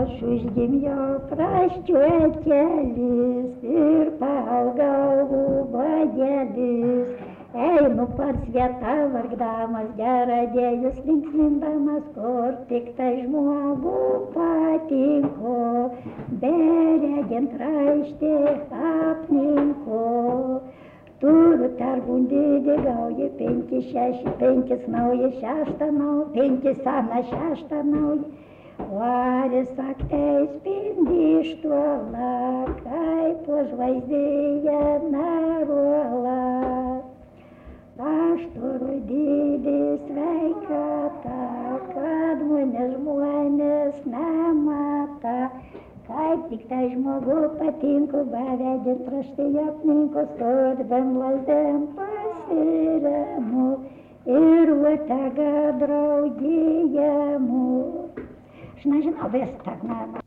aš užgimėjau praščiuotelis ir pagalvų badelis. Einu per svietą vargdamas, geradėjus linksmindamas, kur tik tai žmogų patinku, beregint raištį apninku. Turiu pergundyti gauji 5 nauji, 6 nauji, 5 seną, 6 nauji. Varis aktais spindi iš tuola, kaip žvaigždėje naruola. Aš turiu didelį sveikatą, kad mane žmonės nemata. Kaip tik tai žmogų patinku, bevedint raštai aplinku, sodvėm lazdėm pasiremu ir uotega draugijamu. Aš nežinau, vis tak,